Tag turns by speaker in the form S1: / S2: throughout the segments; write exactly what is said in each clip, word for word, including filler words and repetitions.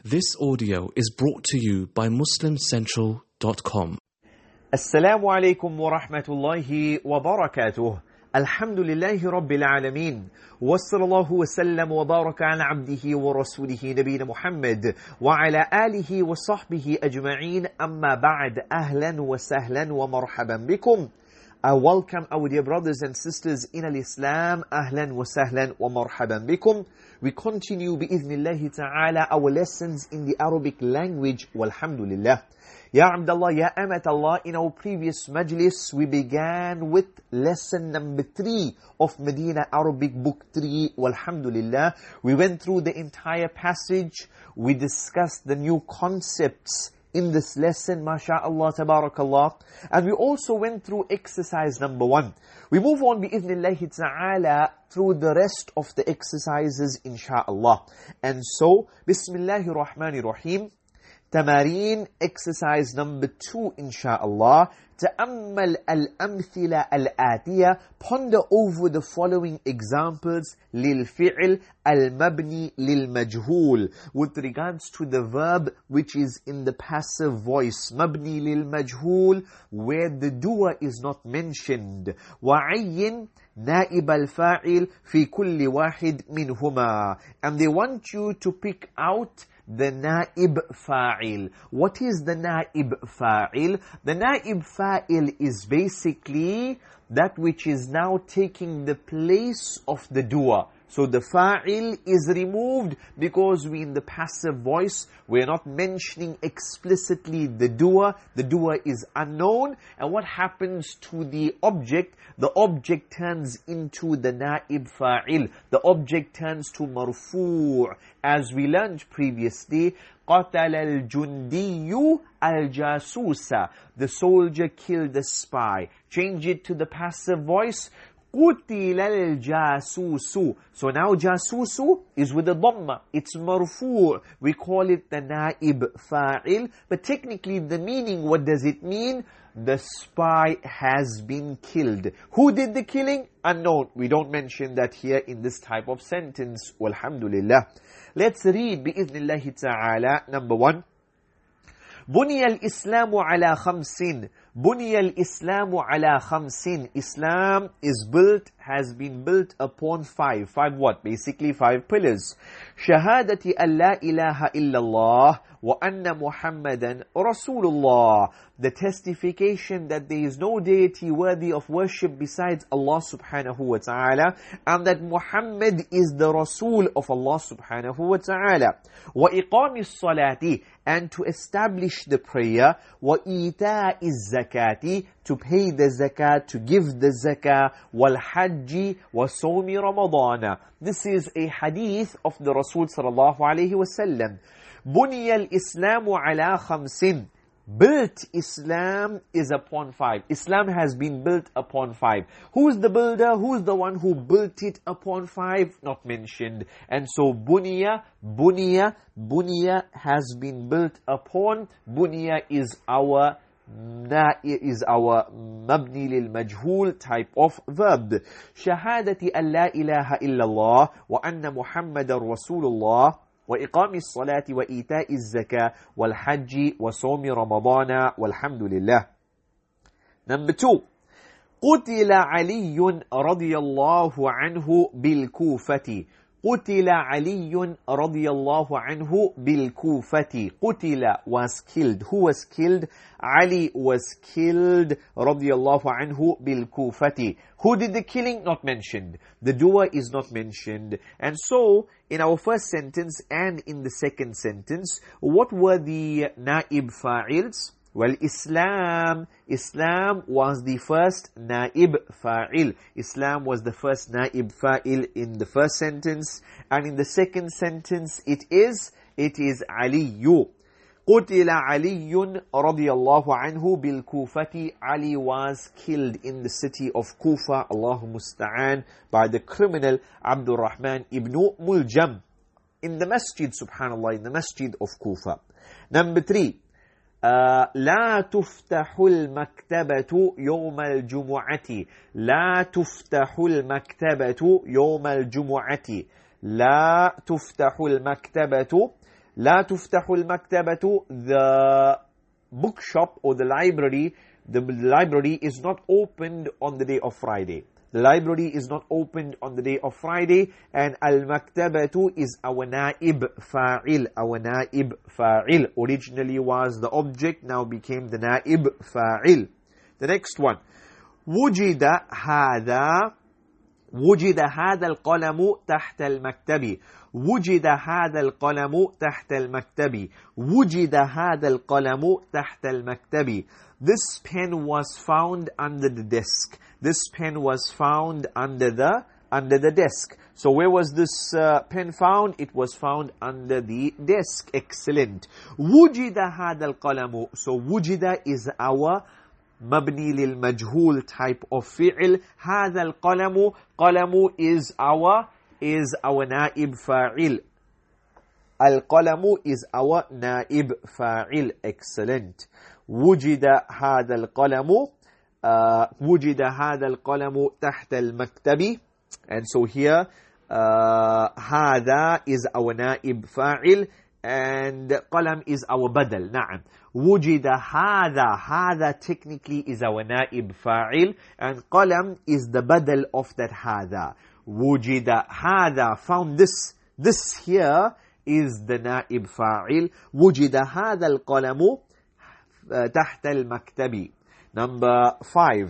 S1: This audio is brought to you by muslim central dot com.
S2: Assalamu alaikum wa rahmatullahi wa barakatuh. Alhamdulillahi rabbil alameen. Wa sallallahu wa sallam wa baraka ala abdihi wa rasulihi nabina Muhammad wa ala alihi wa sahbihi ajma'een. Amma ba'd. Ahlan wa sahlan wa marhaban bikum. I welcome our dear brothers and sisters in al-Islam. Ahlan wa sahlan wa marhaban bikum. We continue bi'idhnillahi ta'ala our lessons in the Arabic language. Walhamdulillah. Ya Abdullah, Ya Amatallah, in our previous majlis, we began with lesson number three of Medina Arabic Book three. Walhamdulillah. We went through the entire passage. We discussed the new concepts in this lesson, MashaAllah, Tabarakallah. And we also went through exercise number one. We move on bi'idhnillahi ta'ala through the rest of the exercises, insha'Allah. And so, Bismillahir Rahmanir Rahim. Tamareen, exercise number two, insha'Allah. Ta'ammal al-amthila al-atiyah. Ponder over the following examples. Lil-fi'l al-mabni lil-majhul. With regards to the verb which is in the passive voice. Mabni lil-majhul, where the doer is not mentioned. Wa'ayyin نائب الفاعل في كل واحد منهما. And they want you to pick out the naib fa'il. What is the naib fa'il? The naib fa'il is basically that which is now taking the place of the doer. So the fa'il is removed because we in the passive voice, we're not mentioning explicitly the doer. The doer is unknown. And what happens to the object? The object turns into the naib fa'il. The object turns to marfu'. As we learned previously, قَتَلَ الْجُنْدِيُّ الْجَاسُوسَ. The soldier killed the spy. Change it to the passive voice. قُتِلَ الْجَاسُوسُ. So now jasusu is with a dhamma. It's marfu'. We call it the naib fa'il. But technically the meaning, what does it mean? The spy has been killed. Who did the killing? Unknown. We don't mention that here in this type of sentence. Walhamdulillah. Let's read bi'idhnillahi ta'ala. Number one. بُنِيَ الْإِسْلَامُ عَلَى خَمْسٍ. بُنِيَ الْإِسْلَامُ عَلَى خَمْسٍ. Islam is built, has been built upon five. Five what? Basically five pillars. شَهَادَةِ أَن لَا إِلَهَ إِلَّا اللَّهِ وَأَنَّ مُحَمَّدًا رَسُولُ اللَّهِ. The testification that there is no deity worthy of worship besides Allah subhanahu wa ta'ala, and that Muhammad is the Rasul of Allah subhanahu wa ta'ala. وَإِقَامِ الصَّلَاةِ. And to establish the prayer. وَإِيتَاءِ الزَّكَاةِ. To pay the zakat, to give the zakah. وَالْحَجِّ وَصَوْمِ رَمَضَانَ. This is a hadith of the Rasul sallallahu alayhi wa sallam. بُنِيَ الْإِسْلَامُ عَلَى خَمْسٍ. Built Islam is upon five. Islam has been built upon five. Who's the builder? Who's the one who built it upon five? Not mentioned. And so Bunya, Bunya, Bunya has been built upon. Bunya is our Na is our mabni lil majhul type of verb. Shahadati an la ilaha illallah wa anna Muhammadar Rasulullah. وإقام الصلاة وإيتاء الزكاة والحج وصوم رمضان والحمد لله. Number two. قتل علي رضي الله عنه بالكوفة. قتل علي رضي الله عنه بالكوفة. قتل was killed. Who was killed? Ali was killed رضي الله عنه بالكوفة. Who did the killing? Not mentioned. The doer is not mentioned. And so, in our first sentence and in the second sentence, what were the naib fa'ils? Well, Islam, Islam was the first naib fa'il. Islam was the first naib fa'il in the first sentence. And in the second sentence, it is, it is Aliyu. قُتِلَ عَلِيٌّ رَضِيَ اللَّهُ عَنْهُ بِالْكُوفَةِ. Ali was killed in the city of Kufa, Allahu Musta'an, by the criminal Abdul Rahman ibn Muljam. In the masjid, subhanallah, in the masjid of Kufa. Number three. Uh, لا تفتح المكتبة يوم الجمعة. لا تفتح المكتبة يوم الجمعة. لا تفتح المكتبة. لا تفتح المكتبة. The bookshop or the library, the library is not opened on the day of Friday. The library is not opened on the day of Friday. And al-maktabatu is our naib fa'il. Our naib fa'il originally was the object, now became the naib fa'il. The next one. وجد هذا وجد هذا القلم تحت المكتب. وجد هذا القلم تحت المكتب. وجد هذا القلم تحت المكتب. This pen was found under the desk. This pen was found under the under the desk. So where was this uh, pen found? It was found under the desk. Excellent. وجد هذا القلم. So وجد is our مبني للمجهول type of فعل. هذا القلم, قلم is our is our نائب فاعل. القلم is our نائب فاعل. Excellent. وجد هذا القلم uh, وجد هذا القلم تحت المكتب. And so here uh, هذا is our نائب فاعل and قلم is our بدل. نعم. وجد هذا, هذا technically is our نائب فاعل and قلم is the بدل of that هذا. وجد هذا, found this. This here is the نائب فاعل. وجد هذا القلم تحت المكتب. Number five.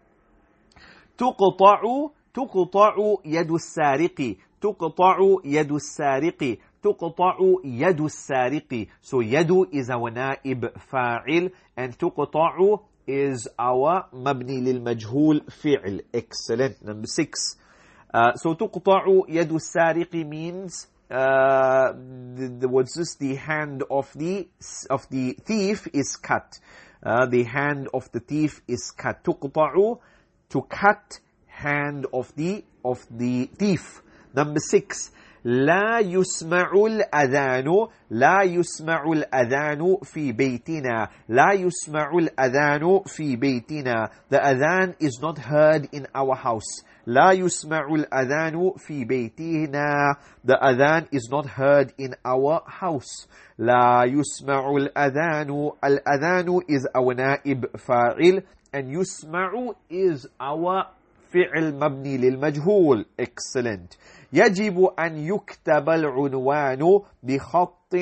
S2: تقطع تقطع يد السارق. تقطع يد السارق. تقطع يد السارق. So يد is our نائب فاعل and تقطع is our مبني للمجهول فعل. Excellent. Number six. Uh, so تقطع يد السارق means uh, the, the, what's this? The hand of the of the thief is cut. Uh, the hand of the thief is cut. تقطع, to cut hand of the of the thief. Number six. لا يسمع الأذان. لا يسمع الأذان في بيتنا. لا يسمع الأذان في بيتنا. The adhan is not heard in our house. لا يسمع الأذان في بيتنا. The adhan is not heard in our house. لا يسمع الأذان. الأذان is our نائب فاعل and يسمع is our فعل مبني للمجهول. Excellent. يجب أن يكتب العنوان بخط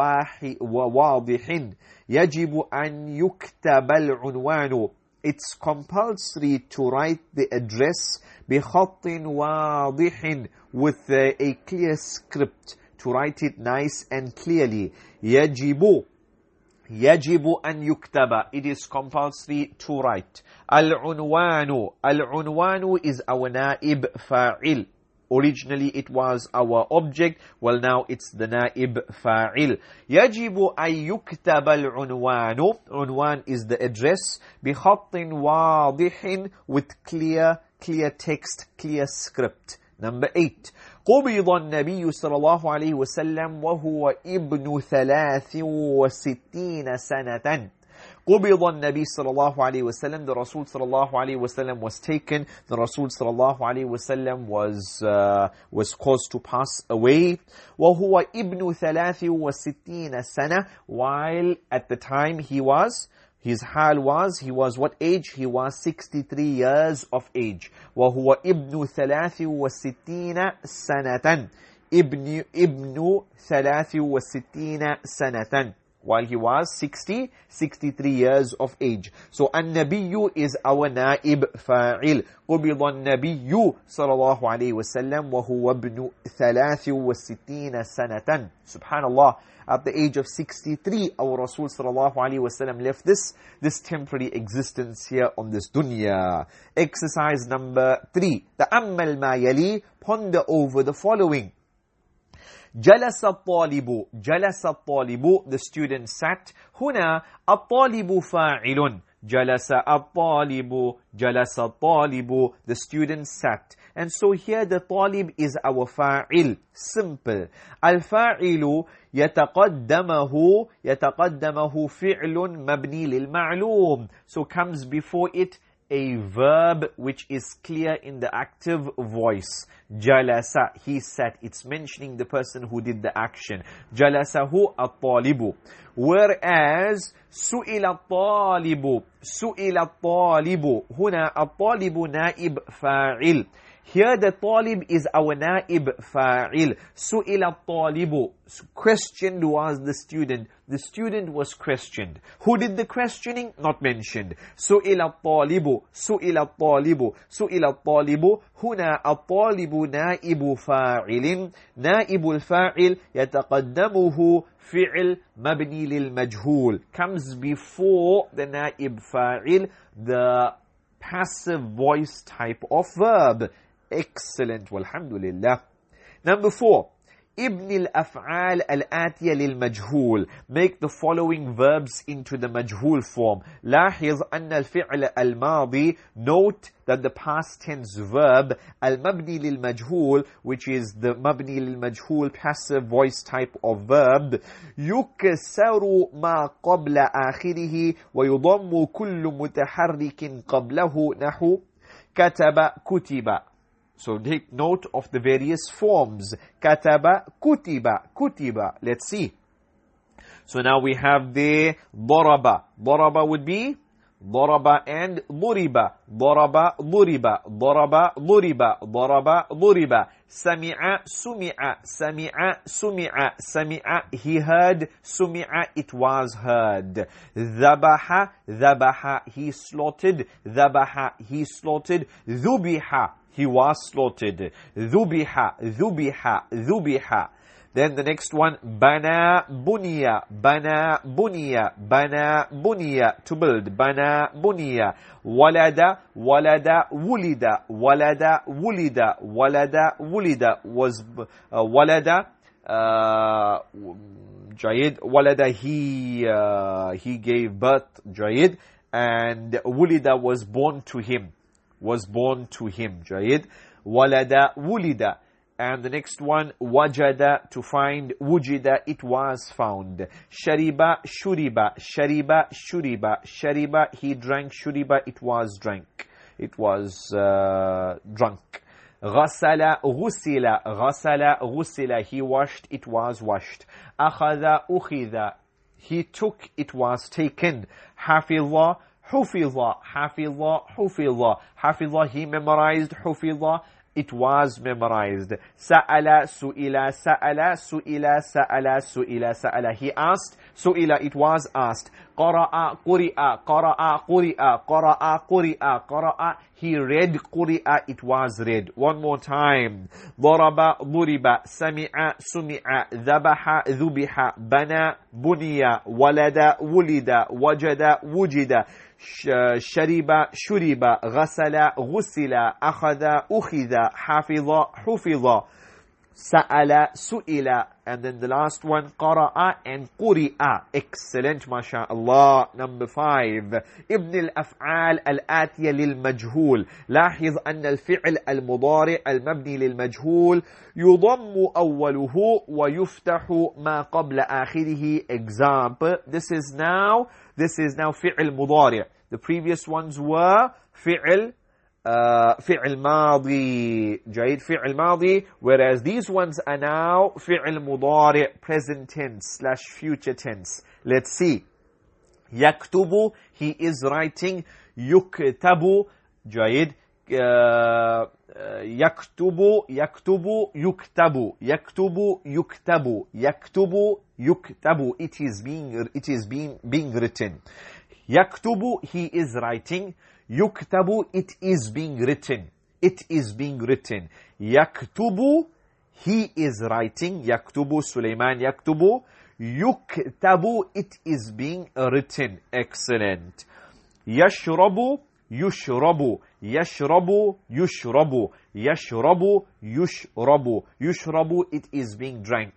S2: واضح. يجب أن يكتب العنوان. It's compulsory to write the address بخط واضح with a, a clear script. To write it nice and clearly. يجب يجب أن يكتب. It is compulsory to write. العنوان. العنوان is our نائب فاعل. Originally it was our object. Well, now it's the naib fa'il. يجب أن يكتب العنوان. Unwan is the address. بخط واضح with clear, clear text, clear script. Number eight. قبض النبي صلى الله عليه وسلم وهو ابن ثلاث وستين سنة. قبض النبي صلى الله عليه وسلم. The Rasul صلى الله عليه وسلم was taken. The Rasul صلى الله عليه وسلم was uh, was caused to pass away. وهو ابن ثلاث وستين سنة. While at the time he was, his hal was, he was what age? He was sixty-three years of age. وهو ابن ثلاث وستين سنة. ابن ابن ثلاث وستين سنة. While he was sixty, sixty-three years of age. So, النبي is our نائب فاعل. قبض النبي صلى الله عليه وسلم وهو ابن ثلاث وستين سنة. Subhanallah. At the age of sixty-three, our Rasul صلى الله عليه وسلم left this, this temporary existence here on this dunya. Exercise number three. تأمل ما يلي. Ponder over the following. جلس الطالب. جلس الطالب. The student sat. هنا الطالب فاعل. جلس الطالب. جلس الطالب. The student sat. And so here the طالب is our فاعل. Simple. الفاعل يتقدمه يتقدمه فعل مبني للمعلوم. So comes before it a verb which is clear in the active voice. Jalasa, he sat. It's mentioning the person who did the action. Jalasahu at-talibu. Whereas su'ila at-talibu, su'ila at-talibu, huna at-talibu naib fa'il. Here the talib is our naib fa'il. Su'ila at-talibu, questioned was the student. The student was questioned. Who did the questioning? Not mentioned. Su'ila at-talibu, su'ila at-talibu, su'ila at-talibu. Huna at-talibu naibu fa'ilin. Naibu al-fa'il yataqaddamuhu fi'l mabni lil-majhul. Comes before the naib fa'il, the passive voice type of verb. Excellent. Walhamdulillah. Number four. Ibn al-af'al al-atiya lil-majhul. Make the following verbs into the majhul form. لاحظ أن الفعل الماضي. Note that the past tense verb al-mabni lil-majhul, which is the mabni lil-majhul passive voice type of verb, يكسر ما قبل آخره ويضم كل متحرك قبله نحو كتب كتب. So take note of the various forms. Kataba, kutiba, kutiba. Let's see. So now we have the daraba. Daraba would be daraba and duriba. Daraba, duriba. Daraba, duriba. Daraba, duriba. Sami'a, sumi'a. Sami'a, sumi'a. Sami'a, he heard. Sumi'a, it was heard. Dhabaha, dhabaha, he slaughtered. Dhabaha, he slaughtered. Dhubiha, he was slaughtered. Dhubiha, dhubiha, dhubiha. Then the next one, bana bunya, bana bunya, bana bunya, to build, bana bunya. Walada, walada, wulida, walada, wulida, walada, wulida, was uh, walada, uh, Jayid, walada, he, uh, he gave birth, Jayid, and wulida was born to him. Was born to him, Jayid. Walada, wulida. And the next one, wajada, to find. Wujida, it was found. Shariba, shuriba. Shariba, shuriba. Shariba, he drank. Shuriba, it was drank. It was uh, drunk. Ghasala, ghusila. Ghasala, ghusila. He washed, it was washed. Akhadha, ukhidha. He took, it was taken. Hafidha, Hufidha, Hafidha, Hufidha. Hafidha, he memorized. Hufidha, it was memorized. Sa'ala, su'ila, sa'ala, su'ila, sa'ala, su'ila, sa'ala. He asked. Su'ila, it was asked. Qara'a, quri'a, qara'a, quri'a, qara'a, quri'a, qara'a. He read. Quri'a, it was read. One more time. Daraba, duriba, sami'a, sumi'a, dhabaha, dhubiha, bana, buniya, walada, wulida, wajada, wujida. Shariba, shuriba, ghasala, ghusila, akhada, ukhida, hafidha, hufidha, sa'ala, su'ila. And then the last one, qara'a and quri'a. Excellent, mashallah. Number five. Ibn al-af'al al-atiya lil-majhul. لاحظ أن الفعل المضارع المبني للمجهول يضم أوله ويفتح ما قبل آخره. Example. This is now, this is now fi'l mudari'. The previous ones were fi'l Uh, fi'l madi, Jayid, fi'l madi, whereas these ones are now fi'l mudari', present tense slash future tense. Let's see. Yaktubu, he is writing. Yuktabu, Jayid, uh, yaktubu, yaktubu, yuktabu, yaktubu, yuktabu, yaktubu, yuktabu. It is being, it is being, being written. Yaktubu, he is writing. Yuktabu, it is being written. It is being written. Yaktubu, he is writing. Yaktubu, Sulaiman yaktubu. Yuktabu, it is being written. Excellent. Yashrabu, yushrabu. Yashrabu, yushrabu. Yashrabu, yushrabu. Yushrabu, it is being drank.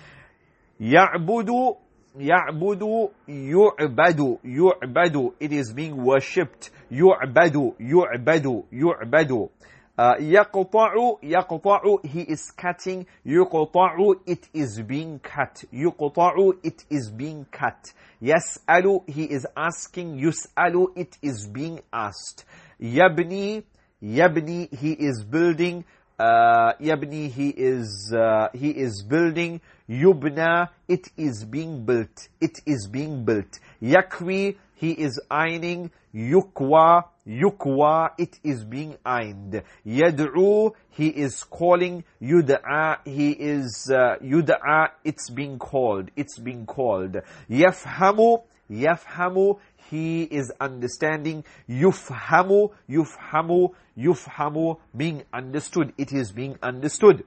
S2: Ya'budu, Ya'budu, yu'badu, yu'badu. It is being worshipped. Yu'badu, yu'badu, yu'badu. Uh, yaqta'u, yaqta'u, he is cutting. Yuqta'u, it is being cut. Yuqta'u, it is being cut. Yas'alu, he is asking. Yus'alu, it is being asked. Yabni, yabni, he is building. Uh, yabni, he is uh, he is building. Yubna, it is being built. It is being built. Yakwi, he is ironing. Yukwa, yukwa, it is being ironed. Yad'u, he is calling. Yud'a, he is uh, yud'a, it's being called. It's being called. Yafhamu, yafhamu, he is understanding. Yufhamu, yufhamu, yufhamu, being understood. It is being understood.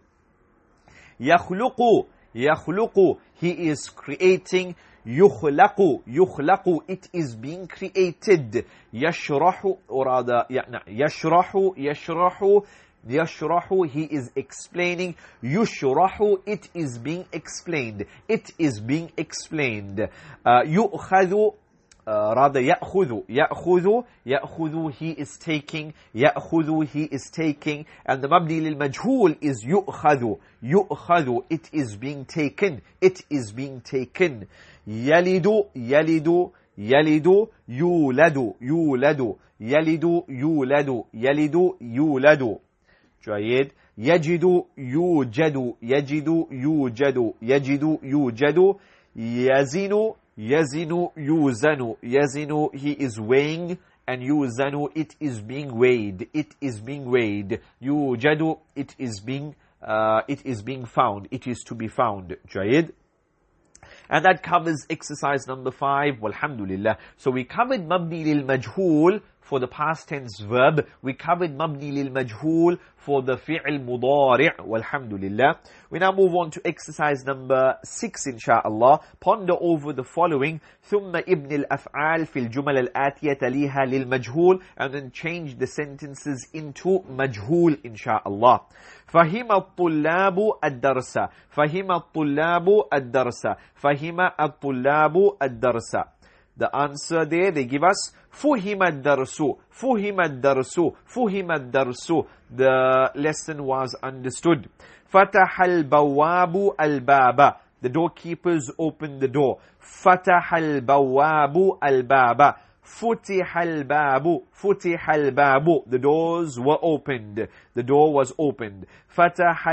S2: Yakhluqu, yakhluqu, he is creating. Yukhlaqu, yukhlaqu, it is being created. Yashrahu, or rather, yashrahu, yashrahu, yashrahu, he is explaining. Yushrahu, it is being explained. It is being explained. Uh, yu'khadhu, Uh, rather يأخذ يأخذ يأخذ, he is taking. يأخذ, he is taking. And the mabni lil majhul is يؤخذ يؤخذ, it is being taken. It is being taken. يلد يلد يلد يولد يولد يلد يولد يلد يولد. جيد. يجد يوجد يجد يوجد يجد يوجد. يزن Yazinu, yuzanu. Yazinu, he is weighing. And yuzanu, it is being weighed. It is being weighed. Yujadu, it is being, uh, it is being found. It is to be found. Jayid. And that covers exercise number five. Walhamdulillah. So we covered mabni lil majhul for the past tense verb. We covered mabni lil majhul for the fi'l mudari'. Walhamdulillah. We now move on to exercise number six, insha'Allah. Ponder over the following. ثم ابن الأفعال في الجمل الآتية تليها للمجهول. And then change the sentences into majhul, insha'Allah. فهم الطلاب الدرس. فهم الطلاب الدرس. فهم الطلاب الدرس. The answer there, they give us فهم الدرس. فهم الدرس. فهم الدرس. The lesson was understood. فتح البواب الباب. The doorkeepers opened the door. فتح البواب الباب. فتح الباب. فتح الباب. The doors were opened. The door was opened. فتح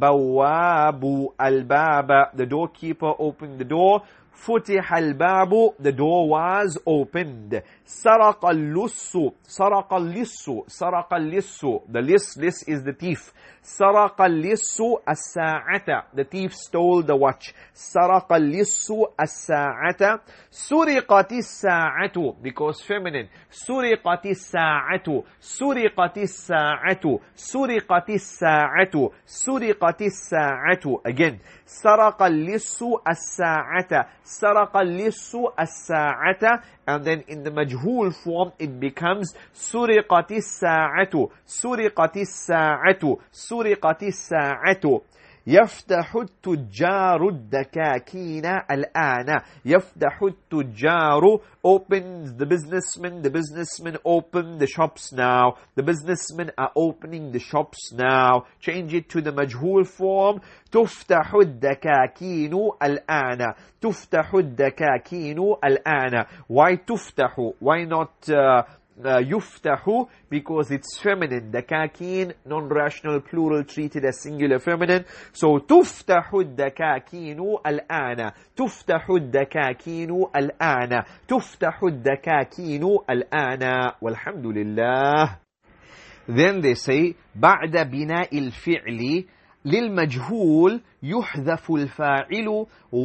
S2: البواب الباب. The doorkeeper opened the door. فتح الباب. The door was opened. سرق اللص. سرق اللص. سرق اللص. The liss, liss is the thief. سرق اللص الساعة. The thief stole the watch. سرق اللص الساعة. سرقت الساعة. Because feminine. سرقت الساعة. سرقت الساعة. سرقت الساعة. سرقت الساعة. Again. سرق اللص الساعة. سرق اللص الساعة. And then in the majhul form it becomes سرقت الساعة. سرقت الساعة. سرقت الساعة. يفتح التجار الدكاكين الآن. يفتح التجار. Opens the businessmen. The businessmen open the shops now. The businessmen are opening the shops now. Change it to the majhul form. تفتح الدكاكين الآن. تفتح الدكاكين الآن. Why تفتح? Why not uh, uh, يفتح? Because it's feminine. دكاكين, non-rational plural treated as singular feminine. So تفتح الدكاكين الآن. تفتح الدكاكين الآن. تفتح الدكاكين الآن. والحمد لله. Then they say بعد بناء الفعل للمجهول يحذف الفاعل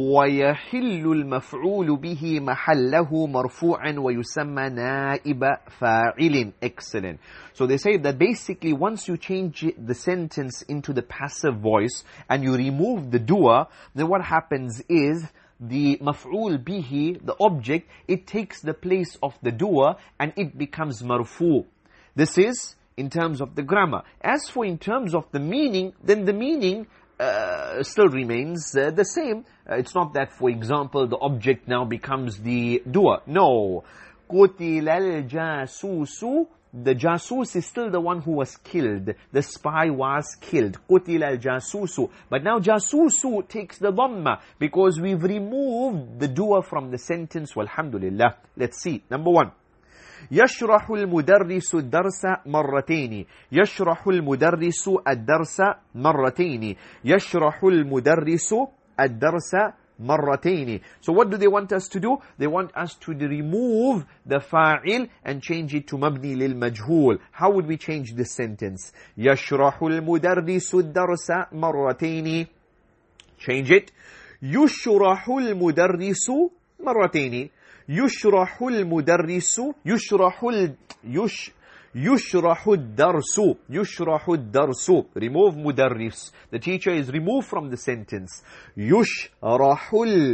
S2: ويحل المفعول به محله مرفوعا ويسمى نائب فاعل. Excellent. So they say that basically once you change the sentence into the passive voice and you remove the doer, then what happens is the maf'ul bihi, the object, it takes the place of the doer and it becomes marfu. This is in terms of the grammar. As for in terms of the meaning, then the meaning uh, still remains uh, the same. Uh, it's not that, for example, the object now becomes the doer. No. قُتِلَ الْجَاسُوسُ. The jasus is still the one who was killed. The spy was killed. قُتِلَ الْجَاسُوسُ. But now jasusu takes the dhamma because we've removed the doer from the sentence. Walhamdulillah. Let's see. Number one. يشرح المدرس الدرس مرتين. يشرح المدرس الدرس مرتين. يشرح المدرس الدرس مرتين. So what do they want us to do? They want us to remove the fa'il and change it to mabni lil majhul. How would we change this sentence? يشرح المدرس الدرس مرتين. Change it. يشرح المدرس مرتين. يشرح المدرس يشرح ال يش يشرح الدرس يشرح الدرس. Remove مدرس. The teacher is removed from the sentence. يشرح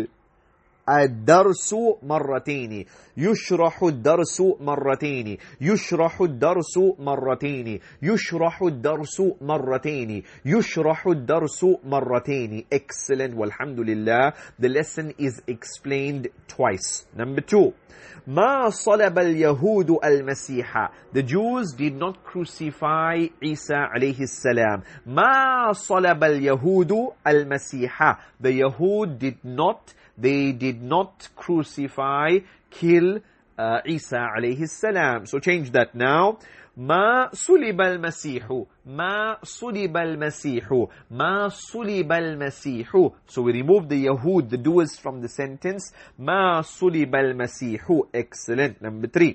S2: الدرس مرتين. يشرح الدرس مرتين. يشرح الدرس مرتين. يشرح الدرس مرتين. يشرح الدرس مرتين. Excellent. Walhamdulillah. The lesson is explained twice. Number two. ما صلب اليهود المسيح. The Jews did not crucify Isa عليه السلام. ما صلب اليهود المسيح. The Yahud did not They did not crucify, kill uh, Isa alayhi salam. So change that now. ما صلب المسيح. ما صلب المسيح. ما صلب المسيح. So we remove the Yahud, the doers, from the sentence. ما صلب المسيح. Excellent. Number three.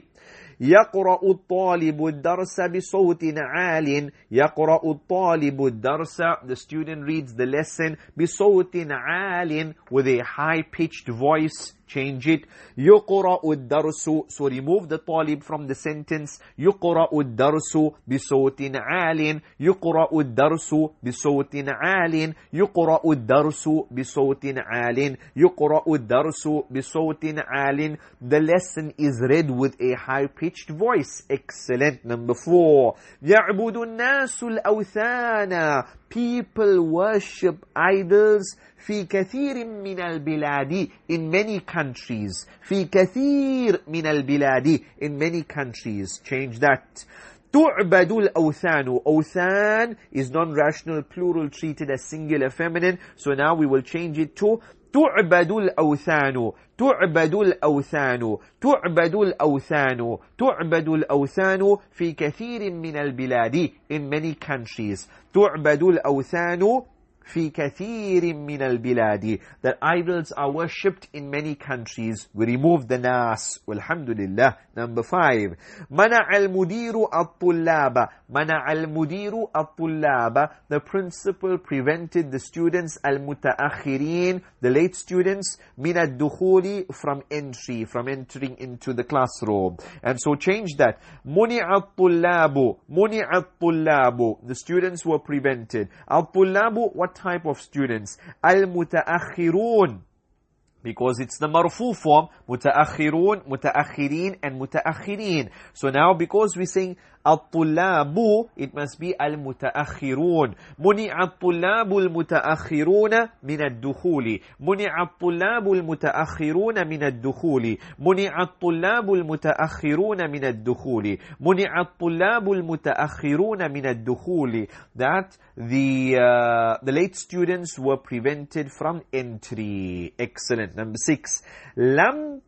S2: يقرأ الطالب الدرس بصوت عال. يقرأ الطالب الدرس. The student reads the lesson بصوت عال, with a high-pitched voice. Change it. يقرأ الدرس. So remove the طالب from the sentence. يقرأ الدرس بصوت عال. يقرأ الدرس بصوت عال. يقرأ الدرس بصوت عال. يقرأ الدرس بصوت عال. The lesson is read with a high-pitched voice. Excellent. Number four. يعبد الناس الأوثان. People worship idols في كثير من البلاد, in many countries. في كثير من البلاد, in many countries. Change that. تعبد الأوثان. أوثان is non-rational plural treated as singular feminine. So now we will change it to تعبد الأوثان. تعبد الأوثان. تعبد الأوثان. تعبد الأوثان في كثير من البلاد, in many countries. تعبد الأوثان في كثير من البلاد. That idols are worshipped in many countries. We remove the nas. Walhamdulillah. Number five. منع المدير الطلاب. منع المدير الطلاب. The principal prevented the students المتأخرين, the late students, من الدخول, from entry, from entering into the classroom. And so change that. منع الطلاب. منع الطلاب. The students were prevented. الطلاب, what type of students? Al-mutaakhirun, because it's the marfu form. Mutaakhirun, mutaakhirin, and mutaakhirin. So now because we're saying al-tullabu, it must be al-mutaakhirun. Muni'a al-tullabu al-mutaakhiruna min ad-dukhuli. Muni'a al-tullabu al-mutaakhiruna min ad-dukhuli. Muni'a al-tullabu al-mutaakhiruna min ad-dukhuli. Muni'a al-tullabu al-mutaakhiruna min ad-dukhuli. That the uh, the late students were prevented from entry. Excellent. Number six. Lam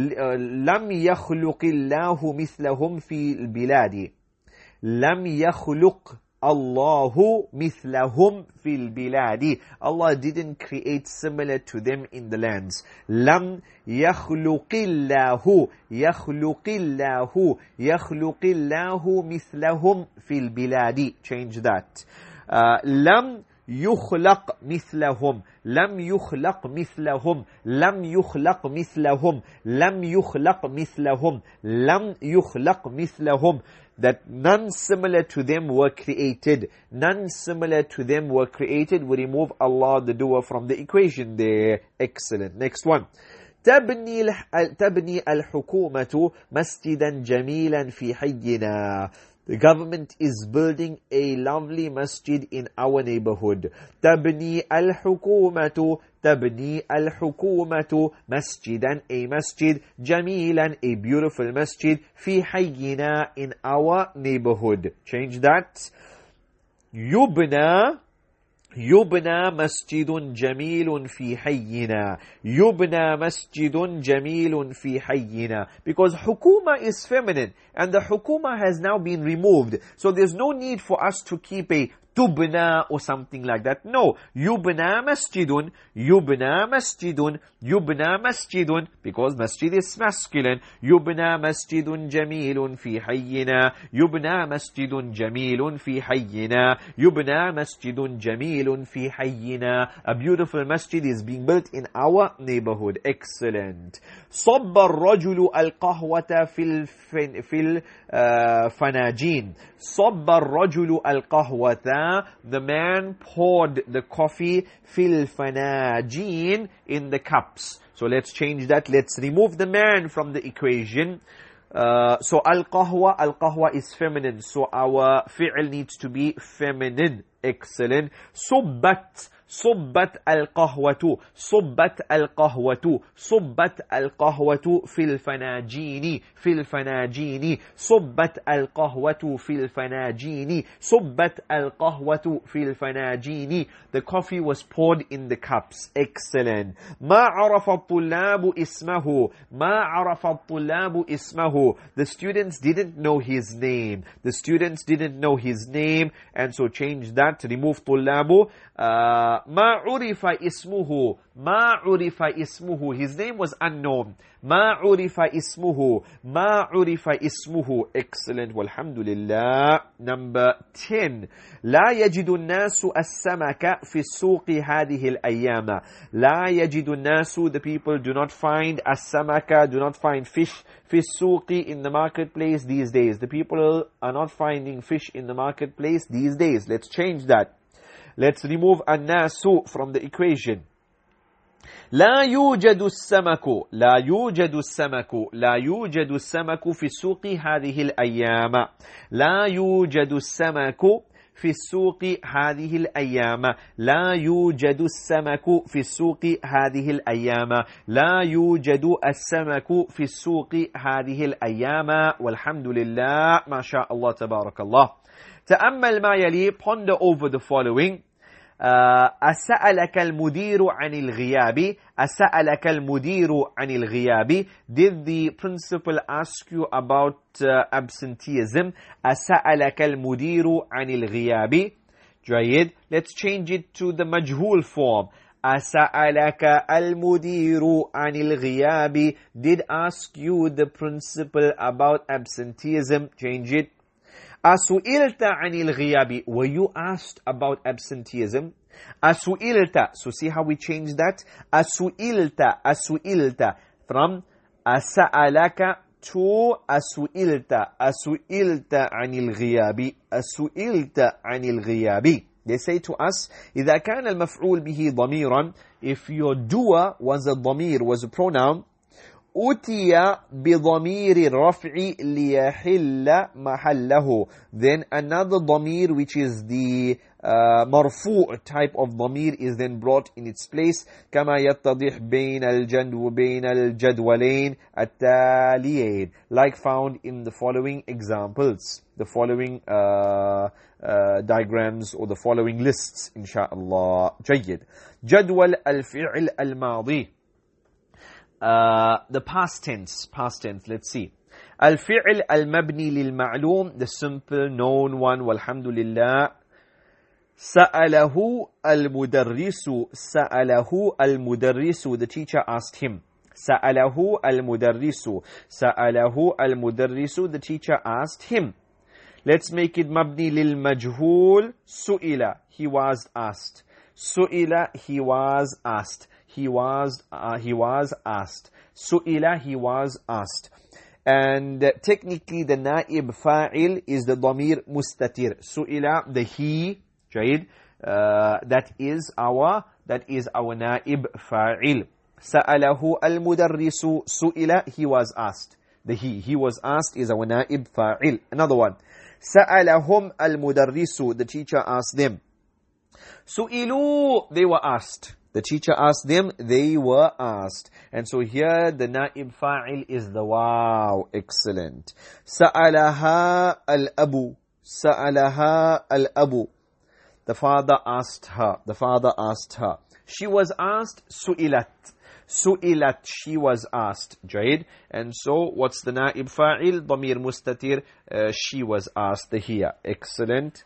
S2: لم يخلق الله مثلهم في البلاد. لم يخلق الله مثلهم في البلاد. Allah didn't create similar to them in the lands. لم يخلق الله يخلق الله يخلق الله مثلهم في البلاد. Change that. Uh, لم يخلق مثلهم. لم يخلق مثلهم. لم يخلق مثلهم. لم يخلق مثلهم. لم يخلق مثلهم. That none similar to them were created. None similar to them were created. We remove Allah, the doer, from the equation there. Excellent. Next one. تبني تبني الحكومة مسجدا جميلا في حينا. The government is building a lovely masjid in our neighborhood. تبني الحكومة تبني الحكومة مسجدا, a masjid, جميلا, a beautiful masjid, في حينا, in our neighborhood. Change that. يبنى يبنى مسجد جميل في حينا. يبنى مسجد جميل في حينا. Because hukuma is feminine and the hukuma has now been removed. So there's no need for us to keep a tubna or something like that. No. Yubna masjidun. Yubna masjidun. Yubna masjidun. Because masjid is masculine. Yubna masjidun jamilun fi hayyina. Yubna masjidun jamilun fi hayyina. Yubna masjidun jamilun fi hayyina. A beautiful masjid is being built in our neighborhood. Excellent. صب الرجل القهوة في في الفناجين. صب الرجل القهوة. The man poured the coffee fil fanajin in the cups. So let's change that. Let's remove the man from the equation. Uh, so al-qahwa, al-qahwa is feminine. So our fi'l needs to be feminine. Excellent. Subbat. صبت القهوة صبت القهوة صبت القهوة في الفناجين في الفناجين صبت القهوة في الفناجين صبت القهوة في الفناجين. The coffee was poured in the cups. Excellent. ما عرف الطلاب اسمه ما عرف الطلاب اسمه. The students didn't know his name. The students didn't know his name, and so change that. Remove طلاب. Uh, ما عرف اسمه ما عرف اسمه. His name was unknown. ما عرف اسمه ما عرف اسمه. Excellent. والحمد لله. Number ten. لا يجد الناس السمك في السوق هذه الأيام. لا يجد الناس, the people do not find السمك, do not find fish في السوق, in the marketplace these days. The people are not finding fish in the marketplace these days. Let's change that. Let's remove الناس from the equation. لا يوجد السمك لا يوجد السمك لا يوجد السمك في السوق هذه الأيام. لا يوجد السمك في السوق هذه الأيام. لا يوجد السمك في السوق هذه الأيام. لا يوجد السمك في السوق هذه الأيام. والحمد لله. ما شاء الله تبارك الله. تأمل ما يلي. Ponder over the following. Uh, أسألك المدير عن الغياب. أسألك المدير عن الغياب. Did the principal ask you about uh, absenteeism? أسألك المدير عن الغياب. جيد. Let's change it to the مجهول form. أسألك المدير عن الغياب. Did ask you the principal about absenteeism? Change it. أسئلت عن الغياب. Were you asked about absenteeism? أسئلت. So see how we change that? أسئلت. أسئلت. From أسألك to أسئلت. أسئلت عن الغياب. أسئلت عن الغياب. They say to us, إذا كان المفعول به ضميرا, if your doer was a ضمير, was a pronoun, أتي بضمير الرفع ليحل محله. Then another ضمير, which is the uh, مرفوع type of ضمير, is then brought in its place. كما يتضح بين الجدو بين الجدولين التاليين, like found in the following examples, the following uh, uh, diagrams or the following lists, inshallah. جيد. جدول الفعل الماضي. Uh, the past tense, past tense, let's see. الفعل المبني للمعلوم, the simple known one, والحمد لله. سأله المدرس. سأله المدرس. The teacher asked him. سأله المدرس. سأله المدرس. The teacher asked him. Let's make it مبني للمجهول. سئل. He was asked. سئل. He was asked. He was, uh, he was asked. Su'ila, he was asked. And uh, technically the naib fa'il is the dhamir mustatir. Su'ila, the he, jayid, uh, that is our, that is our naib fa'il. Sa'alahu al-mudarrisu. Su'ila, he was asked. The he, he was asked is our naib fa'il. Another one. Sa'alahum al-mudarrisu. The teacher asked them. Su'ilu, they were asked. The teacher asked them, they were asked. And so here the naib fa'il is the wow. Excellent. Sa'alaha al-abu. Sa'alaha al-abu. The father asked her. The father asked her. She was asked, su'ilat. Su'ilat, she was asked. Jaid. And so, what's the naib fa'il? Damir mustatir, uh, she was asked here. Excellent.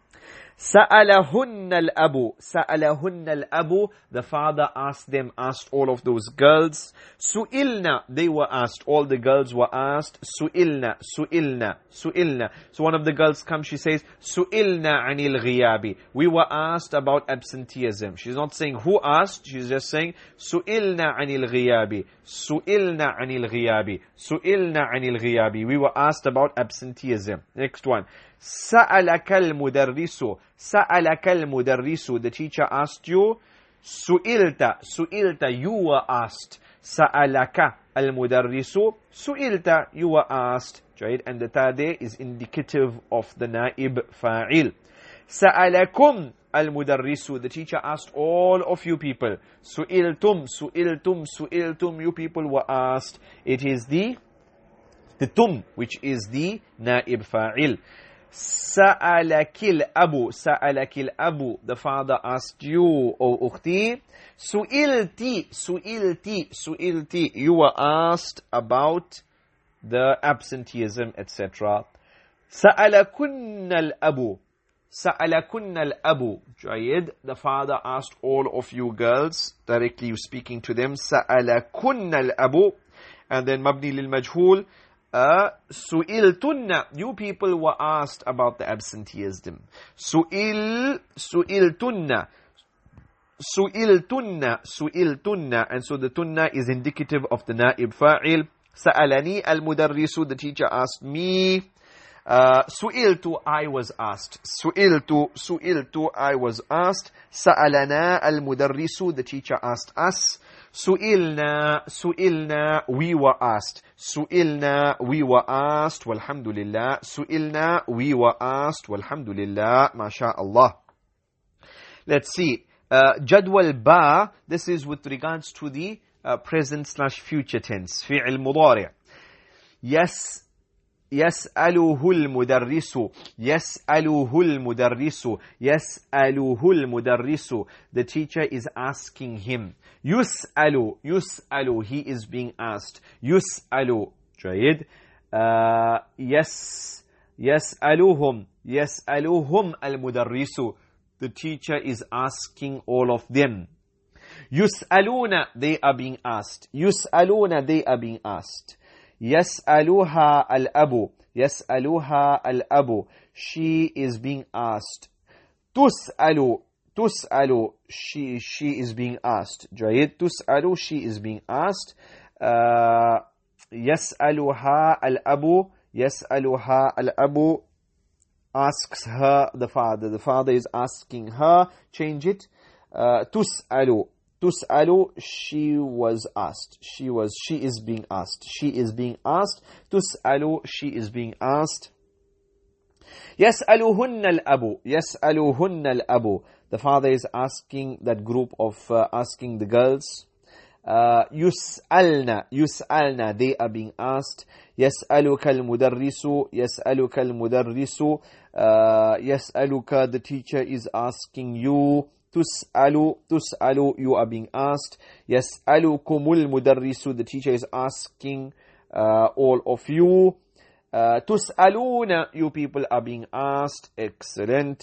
S2: سألهن الأب سألهن الأب The father asked them, asked all of those girls. سئلنا, they were asked, all the girls were asked. سئلنا, سئلنا, سئلنا. So one of the girls comes, she says, سئلنا عن الغياب. We were asked about absenteeism. She's not saying who asked, she's just saying سئلنا عن الغياب. سئلنا عن الغياب. سئلنا عن الغياب. We were asked about absenteeism. Next one. سألك المدرس سألك المدرس The teacher asked you. سئلت سئلت You were asked. سألك المدرس سئلت You were asked. Right? And the ta there is indicative of the naib fa'il. سألكم المدرس The teacher asked all of you people. سئلتم سئلتم سئلتم You people were asked. It is the the tum which is the naib fa'il. سألك الأب سألك الأب The father asked you, O أختي. سئلتي سئلتي سئلتي You were asked about the absenteeism, et cetera. سألكن الأب سألكن الأب جيد. The father asked all of you girls, directly speaking to them. سألكن الأب. And then مبني للمجهول. Uh, سئلتن You people were asked about the absenteeism. سئل سئلتن سئلتن سئلتن And so the tunna is indicative of the naib fa'il. سألني المدرس The teacher asked me. Uh, سئلت I was asked. سئلت سئلت I was asked. سألنا المدرس The teacher asked us. سئلنا سئلنا We were asked. سئلنا We were asked. والحمد لله. سئلنا We were asked. والحمد لله. ما شاء الله. Let's see. Uh, جدول با. This is with regards to the uh, present slash future tense. فعل مضارع. Yes. يسأله المدرس يسأله المدرس يسأله المدرس The teacher is asking him. يسأل يسأل He is being asked. يسأل جيد. uh, يس يسألهم يسألهم المدرس The teacher is asking all of them. يسألون They are being asked. يسألون They are being asked. يسألها الأب يسألها الأب She is being asked. تسأل تسأل She she is being asked. جيد. تسأل She is being asked. uh, يسألها الأب يسألها الأب asks her the father. The father is asking her. Change it. uh, تسأل تسأل She was asked. She was she is being asked. She is being asked. تسأل She is being asked. يسألهن الأب يسألهن الأب The father is asking that group of uh, asking the girls. uh, يسألن يسألن They are being asked. يسألك المدرس يسألك المدرس uh, يسألك The teacher is asking you. تسأل تسأل You are being asked. يسألكم المدرس The teacher is asking uh, all of you. uh, تسألون You people are being asked. Excellent.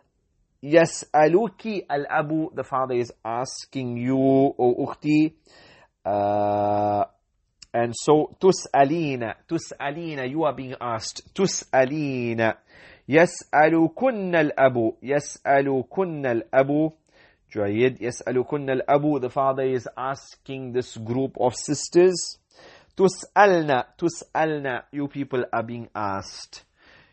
S2: يسألك الأب The father is asking you, O أختي. uh, and so تسألين تسألين You are being asked. تسألين يسألكن الأب يسألكن الأب جيد. يسألكن الأب The father is asking this group of sisters. تسألنا تسألنا You people are being asked.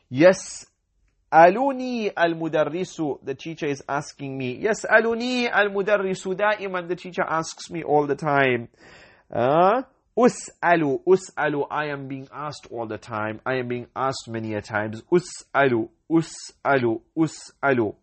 S2: يسألني المدرس The teacher is asking me. يسألني المدرس دائما The teacher asks me all the time. uh, أسأل أسأل I am being asked all the time. I am being asked many a times. أسأل أسأل أسأل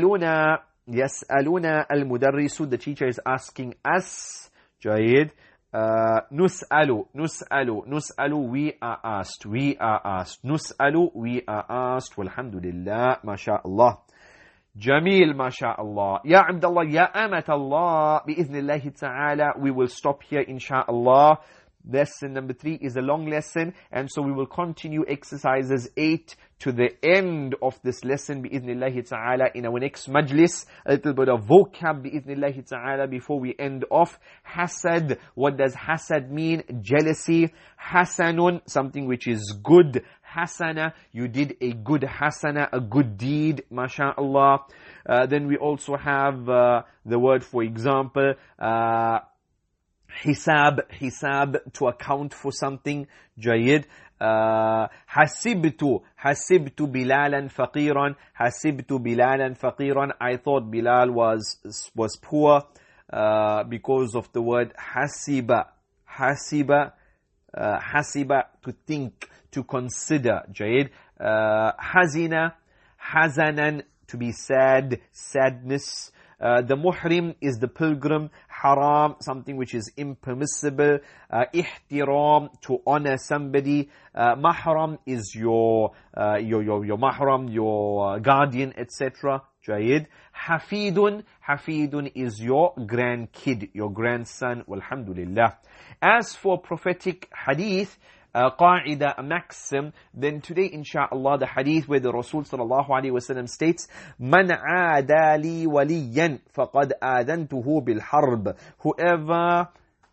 S2: يسألنا يسألنا المدرس The teacher is asking us. جيد. Uh, nus'alu, nus'alu, nus'alu, we are asked, we are asked. Nus'alu, we are asked. Walhamdulillah, mashallah. Jameel, mashallah. Ya Abdullah, ya Amatallah. Bi'idhnillahi ta'ala, we will stop here, inshallah. Lesson number three is a long lesson, and so we will continue exercises eight to the end of this lesson bi'idhnillahi ta'ala in our next majlis. A little bit of vocab bi'idhnillahi ta'ala before we end off. Hasad, what does hasad mean? Jealousy. Hasanun, something which is good. Hasana, you did a good hasana, a good deed, masha'Allah. Uh, then we also have uh, the word, for example, uh, Hisab, hisab, to account for something. Jayid. Uh, hasibtu, hasibtu Bilalan faqiran, hasibtu Bilalan faqiran. I thought Bilal was was poor uh, because of the word hasiba, hasiba, uh, hasiba, to think, to consider. Jayid. Uh, hazina, hazanan, to be sad, sadness. Uh, the muhrim is the pilgrim. Haram, something which is impermissible. Uh, ihtiram, to honor somebody. Uh, mahram is your, uh, your, your, your mahram, your uh, guardian, et cetera. Jayid. Hafidun, hafidun is your grandkid, your grandson. Walhamdulillah. As for prophetic hadith, Uh, qaida, a maxim, then today inshallah the hadith where the Rasul sallallahu alayhi wa sallam states, Man aadali waliyan faqad adantuhu bil harb. Whoever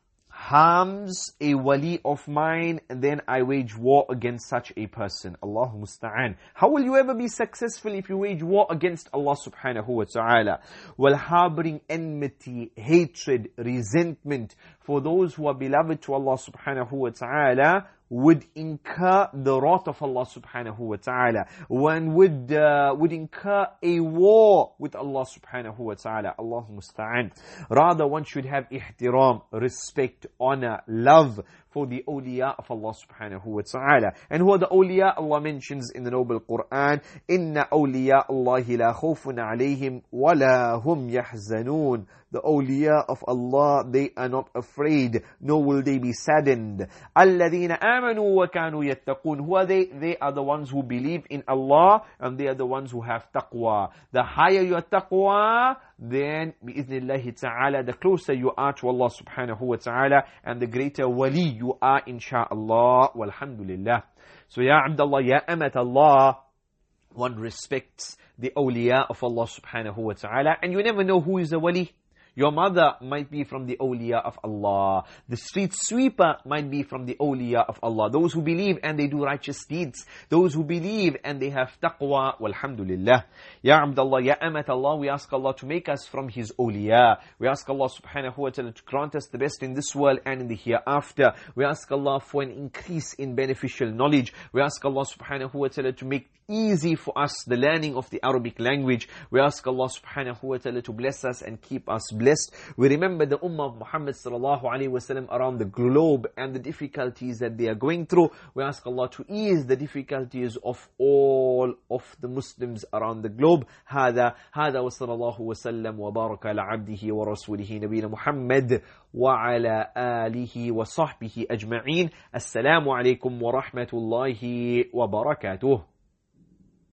S2: harms a wali of mine, then I wage war against such a person. Allahu musta'an. How will you ever be successful if you wage war against Allah subhanahu wa ta'ala? While harboring enmity, hatred, resentment for those who are beloved to Allah subhanahu wa ta'ala, would incur the wrath of Allah subhanahu wa ta'ala. One would, uh, would incur a war with Allah subhanahu wa ta'ala. Allahu musta'an. Rather, one should have ihtiram, respect, honor, love for the awliya of Allah subhanahu wa ta'ala. And who are the awliya? Allah mentions in the noble Quran, Inna awliya Allahi la khawfun alayhim wa la hum yahzanun. The awliya of Allah, they are not afraid, nor will they be saddened. Alladhina amanu wa kanu yattaqun. Who are they? They are the ones who believe in Allah, and they are the ones who have taqwa. The higher your taqwa, then bi'idhnillahi ta'ala, the closer you are to Allah subhanahu wa ta'ala, and the greater wali you are, insha'Allah. Walhamdulillah. So ya Abdullah, ya Amat Allah, one respects the awliya of Allah subhanahu wa ta'ala, and you never know who is a wali. Your mother might be from the awliya of Allah. The street sweeper might be from the awliya of Allah. Those who believe and they do righteous deeds. Those who believe and they have taqwa. Walhamdulillah. Ya Abdullah, Ya Amat Allah, we ask Allah to make us from His awliya. We ask Allah subhanahu wa ta'ala to grant us the best in this world and in the hereafter. We ask Allah for an increase in beneficial knowledge. We ask Allah subhanahu wa ta'ala to make easy for us the learning of the Arabic language. We ask Allah subhanahu wa ta'ala to bless us and keep us blessed. We remember the ummah of Muhammad sallallahu alayhi wa sallam around the globe and the difficulties that they are going through. We ask Allah to ease the difficulties of all of the Muslims around the globe. هذا هذا وصلى الله وسلم وبارك على عبده ورسوله نبينا محمد وعلى آله وصحبه أجمعين. السلام عليكم ورحمة الله وبركاته.